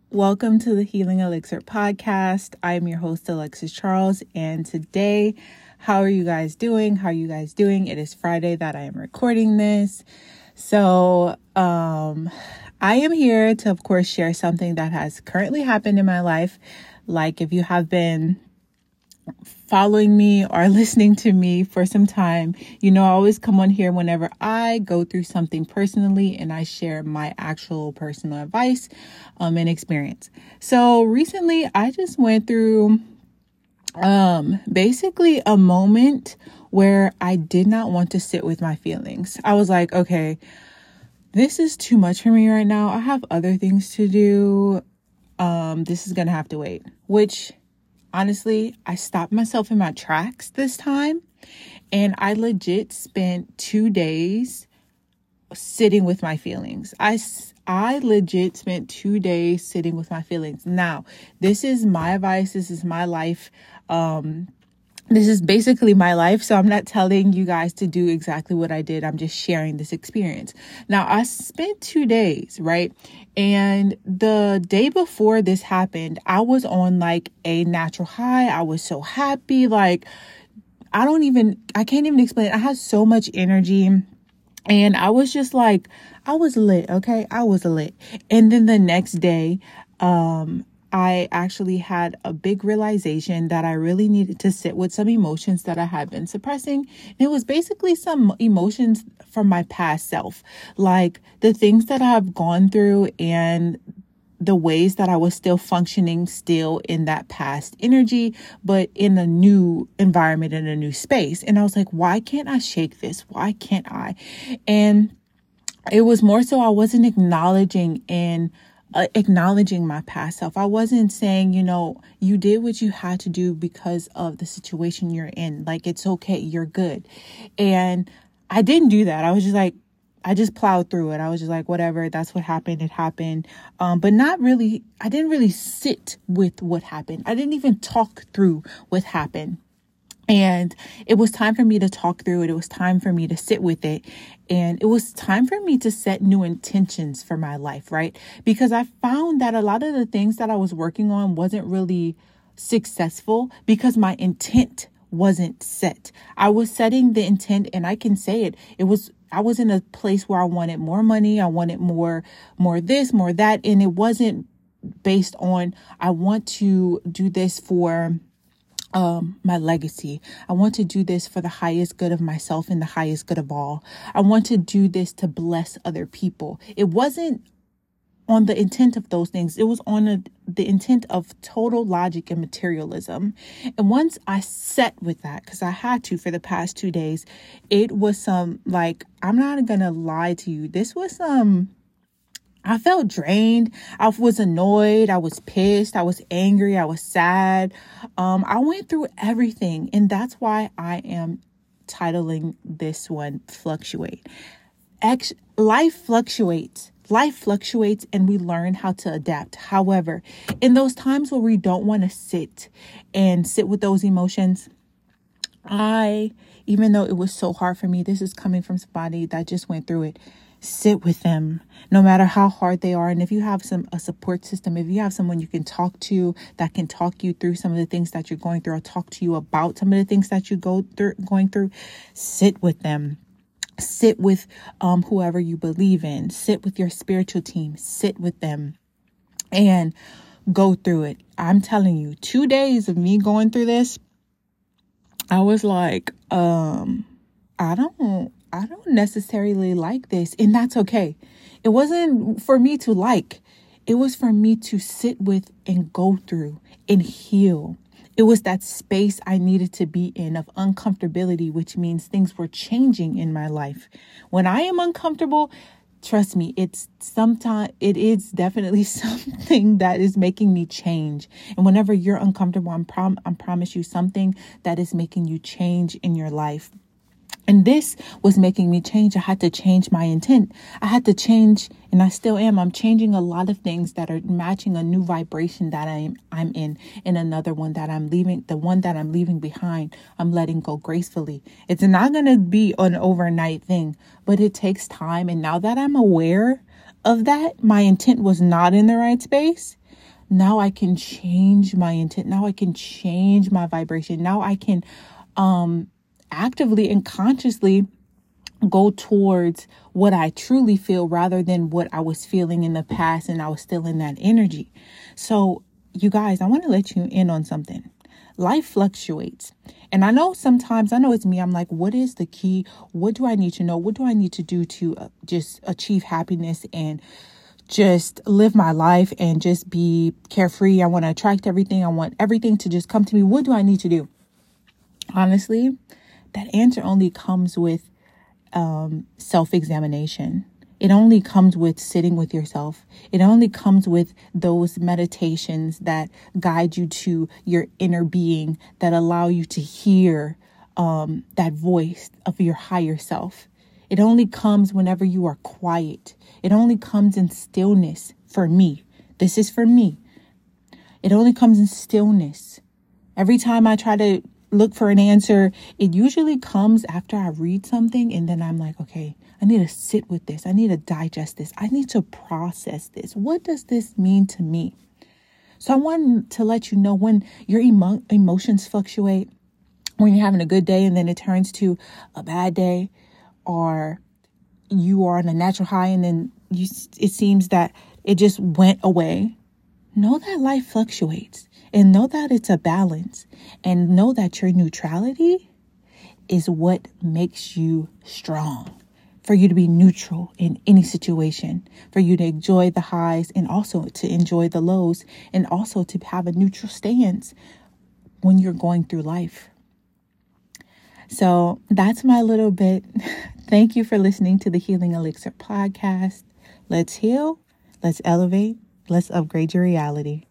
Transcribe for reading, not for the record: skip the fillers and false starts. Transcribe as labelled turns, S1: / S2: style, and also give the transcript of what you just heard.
S1: Welcome to the Healing Elixir podcast. I'm your host, Alexis Charles, and today, how are you guys doing? It is Friday that I am recording this. So, I am here to, of course, share something that has currently happened in my life. Like if you have been following me or listening to me for some time, I always come on here whenever I go through something personally and I share my actual personal advice and experience. So recently I just went through basically a moment where I did not want to sit with my feelings. I was like, okay, this is too much for me right now. I have other things to do. This is going to have to wait, which honestly, I stopped myself in my tracks this time, and I legit spent 2 days sitting with my feelings. I legit spent 2 days sitting with my feelings. Now, this is my advice. This is my life. This is basically my life. So I'm not telling you guys to do exactly what I did. I'm just sharing this experience. Now, I spent 2 days, right? And the day before this happened, I was on like a natural high. I was so happy. Like, I can't even explain it. I had so much energy. And I was just like, I was lit. Okay. I was lit. And then the next day, I actually had a big realization that I really needed to sit with some emotions that I had been suppressing. And it was basically some emotions from my past self, like the things that I've gone through and the ways that I was still functioning still in that past energy, but in a new environment, in a new space. And I was like, why can't I shake this? Why can't I? And it was more so I wasn't acknowledging my past self. I wasn't saying, you did what you had to do because of the situation you're in. Like, it's okay. You're good. And I didn't do that. I was just like, I just plowed through it. I was just like, whatever, that's what happened. It happened. But not really, I didn't really sit with what happened. I didn't even talk through what happened. And it was time for me to talk through it. It was time for me to sit with it. And it was time for me to set new intentions for my life, right? Because I found that a lot of the things that I was working on wasn't really successful because my intent wasn't set. I was setting the intent, and I can say it. I was in a place where I wanted more money. I wanted more this, more that. And it wasn't based on, I want to do this for my legacy. I want to do this for the highest good of myself and the highest good of all. I want to do this to bless other people. It wasn't on the intent of those things. It was on the intent of total logic and materialism. And once I sat with that, because I had to for the past 2 days, it was I'm not going to lie to you. This was I felt drained. I was annoyed. I was pissed. I was angry. I was sad. I went through everything. And that's why I am titling this one Fluctuate. Life fluctuates. Life fluctuates and we learn how to adapt. However, in those times where we don't want to sit with those emotions, even though it was so hard for me, this is coming from somebody that just went through it. Sit with them, no matter how hard they are. And if you have a support system, if you have someone you can talk to that can talk you through some of the things that you're going through, or talk to you about some of the things that you going through, sit with them. Sit with whoever you believe in. Sit with your spiritual team. Sit with them and go through it. I'm telling you, 2 days of me going through this, I was like, I don't necessarily like this. And that's okay. It wasn't for me to like. It was for me to sit with and go through and heal. It was that space I needed to be in of uncomfortability, which means things were changing in my life. When I am uncomfortable, trust me, it is definitely something that is making me change. And whenever you're uncomfortable, I promise you something that is making you change in your life. And this was making me change. I had to change my intent. I had to change, and I still am. I'm changing a lot of things that are matching a new vibration that I'm in, and another one that I'm leaving. The one that I'm leaving behind, I'm letting go gracefully. It's not going to be an overnight thing, but it takes time. And now that I'm aware of that, my intent was not in the right space. Now I can change my intent. Now I can change my vibration. Now I can actively and consciously go towards what I truly feel rather than what I was feeling in the past, and I was still in that energy. So you guys, I want to let you in on something. Life fluctuates. And I know it's me. I'm like, what is the key? What do I need to know? What do I need to do to just achieve happiness and just live my life and just be carefree? I want to attract everything. I want everything to just come to me. What do I need to do? Honestly, that answer only comes with self-examination. It only comes with sitting with yourself. It only comes with those meditations that guide you to your inner being, that allow you to hear that voice of your higher self. It only comes whenever you are quiet. It only comes in stillness. For me, this is for me. It only comes in stillness. Every time I try to look for an answer, it usually comes after I read something, and then I'm like, okay, I need to sit with this. I need to digest this. I need to process this. What does this mean to me? So I wanted to let you know, when your emotions fluctuate, when you're having a good day and then it turns to a bad day, or you are on a natural high and then it seems that it just went away. Know that life fluctuates, and know that it's a balance, and know that your neutrality is what makes you strong. For you to be neutral in any situation, for you to enjoy the highs and also to enjoy the lows, and also to have a neutral stance when you're going through life. So that's my little bit. Thank you for listening to the Healing Elixir podcast. Let's heal, let's elevate, let's upgrade your reality.